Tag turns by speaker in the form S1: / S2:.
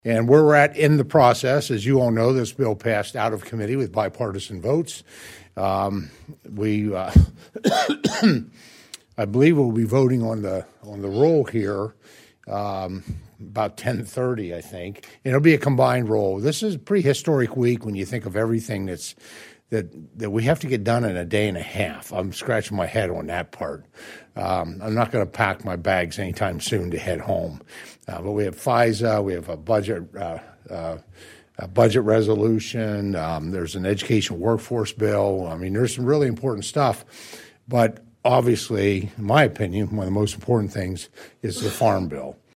S1: And where we're at in the process, as you all know, this bill passed out of committee with bipartisan votes. I believe we'll be voting on the roll here about 10:30, I think. And it'll be a combined roll. This is a pretty historic week when you think of everything that we have to get done in a day and a half. I'm scratching my head on that part. I'm not going to pack my bags anytime soon to head home. But we have FISA, we have a budget resolution, there's an education workforce bill. I mean, there's some really important stuff. But obviously, in my opinion, one of the most important things is the Farm Bill.